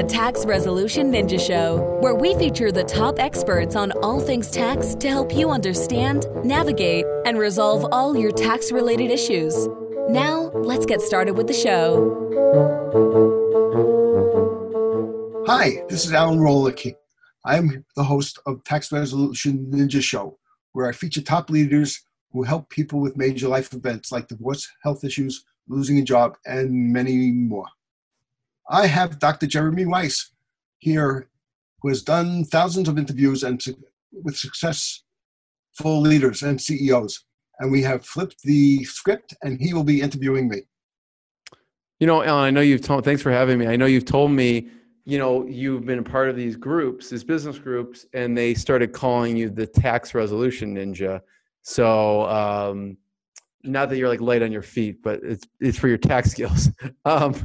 Tax Resolution Ninja Show, where we feature the top experts on all things tax to help you understand, navigate, and resolve all your tax-related issues. Now, let's get started with the show. Hi, this is Alan Rolick. I'm the host of Tax Resolution Ninja Show, where I feature top leaders who help people with major life events like divorce, health issues, losing a job, and many more. I have Dr. Jeremy Weiss here, who has done thousands of interviews and with successful leaders and CEOs. And we have flipped the script, and he will be interviewing me. You know, Alan, I know thanks for having me. I know you've told me, you've been a part of these groups, these business groups, and they started calling you the Tax Resolution Ninja. So, not that you're like light on your feet, but it's for your tax skills. But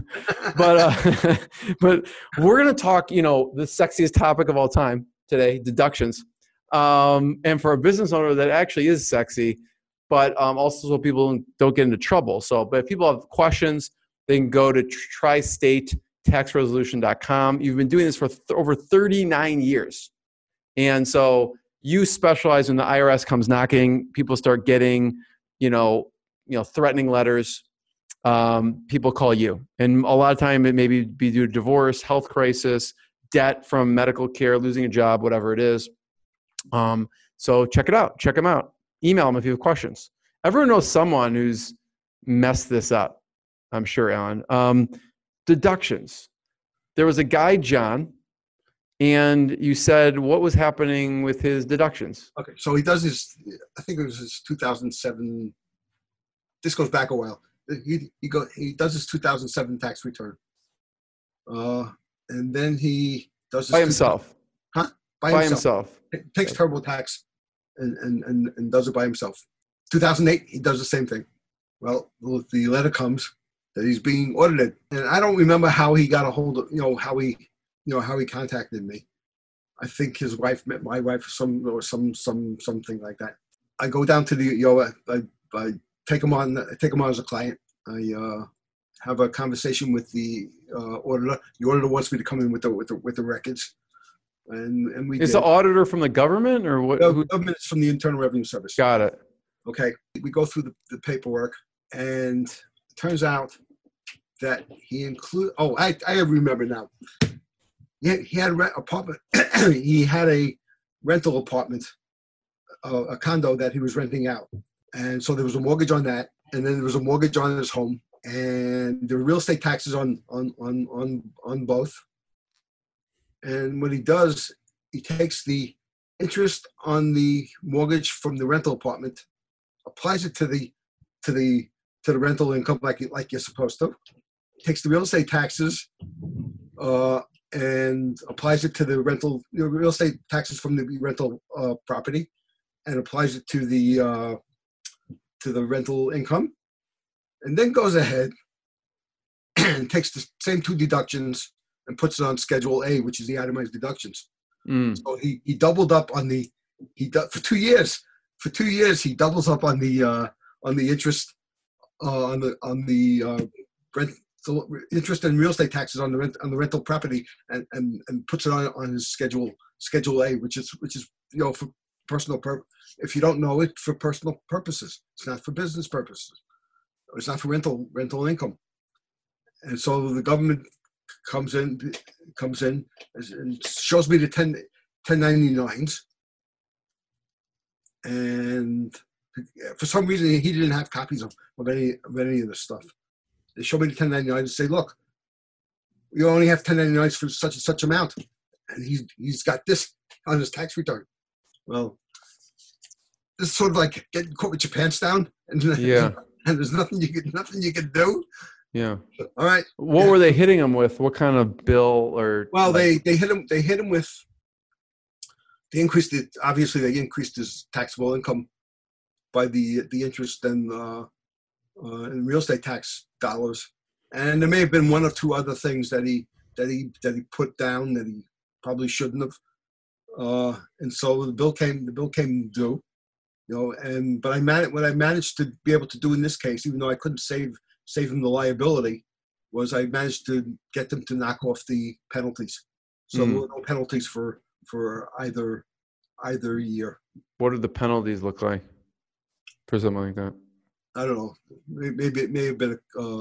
we're going to talk, the sexiest topic of all time today, deductions. And for a business owner, that actually is sexy, but also so people don't get into trouble. But if people have questions, they can go to tristatetaxresolution.com. You've been doing this for over 39 years. And so you specialize when the IRS comes knocking, people start getting, threatening letters. People call you. And a lot of time it may be due to divorce, health crisis, debt from medical care, losing a job, whatever it is. So check it out. Check them out. Email them if you have questions. Everyone knows someone who's messed this up, I'm sure, Alan. Deductions. There was a guy, John, and you said what was happening with his deductions. Okay, so he does his, I think it was his 2007, this goes back a while. He does his 2007 tax return. And then he does by himself. By himself. Takes TurboTax and does it by himself. 2008, he does the same thing. Well, the letter comes that he's being audited. And I don't remember how he got a hold of, how he contacted me. I think his wife met my wife something like that. I go down to the, I take him on as a client. I have a conversation with the auditor. The auditor wants me to come in with the records. And we Is the auditor from the government or what? No, the government is from the Internal Revenue Service. Got it. Okay. We go through the paperwork, and it turns out that he I remember now. He had an apartment. He had a rental apartment, a condo that he was renting out. And so there was a mortgage on that. And then there was a mortgage on his home. And there were real estate taxes on both. And what he does, he takes the interest on the mortgage from the rental apartment, applies it to the rental income like you're supposed to, takes the real estate taxes and applies it to the rental, real estate taxes from the rental property, and applies it to the rental income, and then goes ahead and takes the same two deductions and puts it on Schedule A, which is the itemized deductions. So he doubled up on for 2 years. For 2 years, he doubles up on the interest on the interest and real estate taxes on the rental property, and puts it on his Schedule A, which is for personal purpose. If you don't know it, for personal purposes, it's not for business purposes. It's not for rental income. And so the government comes in and shows me the 1099s, and for some reason he didn't have copies of any of this stuff. They show me the 1099s and say, look, you only have 1099s for such and such amount, and he's got this on his tax return. Well, this is sort of like getting caught with your pants down, and there's nothing you can do. Yeah. All right. What were they hitting him with? What kind of bill or? Well, they hit him with. They increased it. Obviously, they increased his taxable income by the interest and real estate tax dollars, and there may have been one or two other things that he put down that he probably shouldn't have. And so the bill came due, but what I managed to be able to do in this case, even though I couldn't save him the liability, was I managed to get them to knock off the penalties. So there were no penalties for either year. What did the penalties look like for something like that? I don't know. Maybe it may have been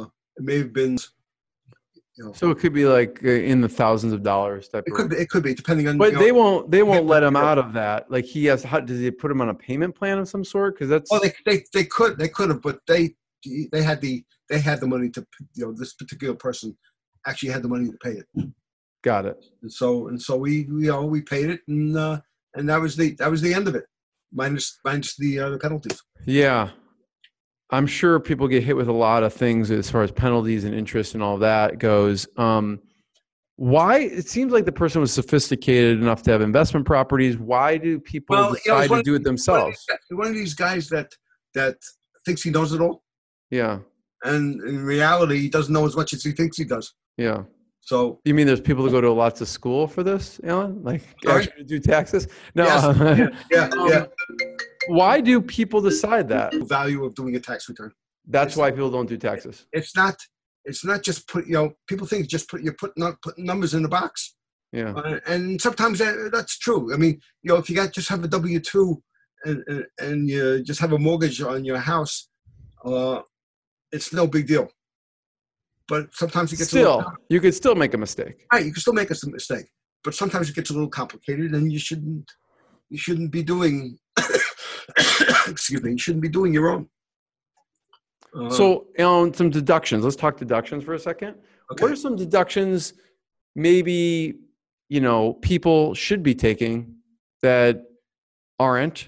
So it could be like in the thousands of dollars type. It could be depending on. But they won't let him out of that. Like he has. Does he put him on a payment plan of some sort? Because that's. Well, they could have, but they had the money to, this particular person actually had the money to pay it. Got it. And so we paid it, and that was the end of it, minus the penalties. Yeah. I'm sure people get hit with a lot of things as far as penalties and interest and all that goes. Why? It seems like the person was sophisticated enough to have investment properties. Why do people decide to do it themselves? One of these guys that thinks he knows it all. Yeah. And in reality, he doesn't know as much as he thinks he does. Yeah. So you mean there's people that go to lots of school for this, Alan? Like actually to do taxes? No. Yes. Yeah. Why do people decide that? The value of doing a tax return. That's why people don't do taxes. It's not just people think just putting numbers in the box. Yeah. And sometimes that's true. I mean, if you just have a W-2 and you just have a mortgage on your house, it's no big deal. But sometimes it gets you could still make a mistake. Right, you can still make a mistake. But sometimes it gets a little complicated, and you shouldn't be doing excuse me, you shouldn't be doing your own. So on some deductions, let's talk deductions for a second. Okay. What are some deductions maybe people should be taking that aren't?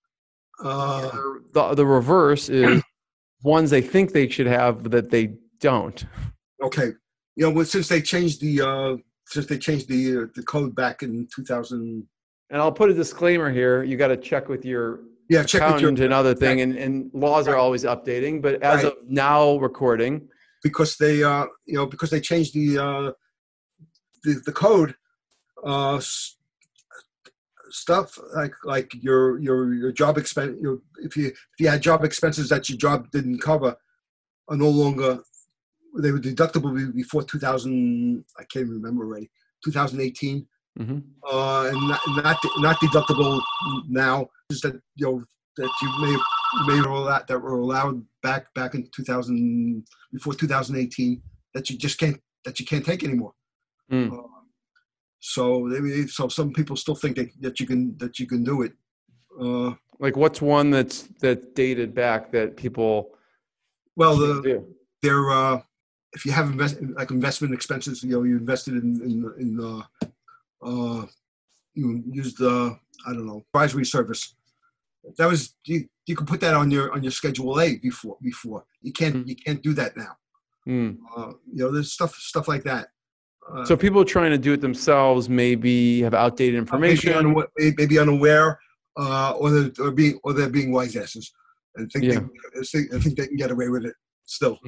The reverse is ones they think they should have that they don't. Okay, since they changed the code back in 2000. And I'll put a disclaimer here: you got to check with your accountant and other thing, and laws are always updating. But as of now, recording because they changed the code, stuff like your job expense. If you had job expenses that your job didn't cover, are no longer. They were deductible before 2000. I can't remember already. 2018, and not deductible now. Is that that you may that were allowed back in 2000 before 2018 that you can't take anymore. So some people still think that you can do it. Like what's one that's dated back that people? Well, they're if you have investment expenses, you invested in you used advisory service. That was you can put that on your Schedule A before. You can't do that now. There's stuff like that. So people trying to do it themselves maybe have outdated information, maybe unaware, or they're being wise asses and think they can get away with it still.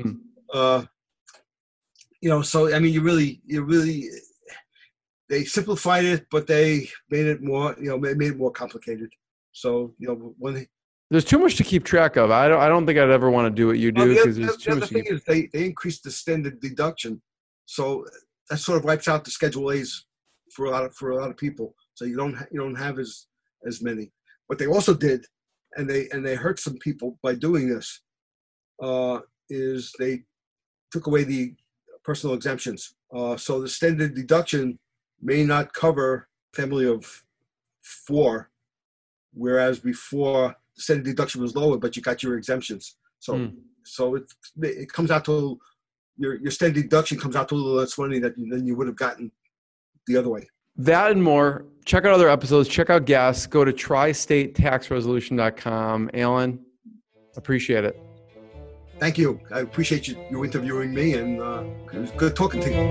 So I mean, you really, they simplified it, but they made it more, made it more complicated. So there's too much to keep track of. I don't think I'd ever want to do what you do because there's too much. The thing is, they increased the standard deduction, so that sort of wipes out the Schedule A's for a lot of people. So you don't have as many. What they also did, and they hurt some people by doing this, is they took away the personal exemptions. So the standard deduction may not cover family of 4, whereas before the standard deduction was lower, but you got your exemptions. So it comes out to your standard deduction comes out to a little less money than you would have gotten the other way. That and more. Check out other episodes. Check out guests. Go to tristatetaxresolution.com. Alan, appreciate it. Thank you. I appreciate you interviewing me, and it was good talking to you.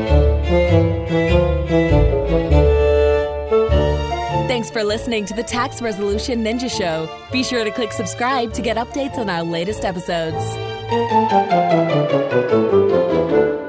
Thanks for listening to the Tax Resolution Ninja Show. Be sure to click subscribe to get updates on our latest episodes.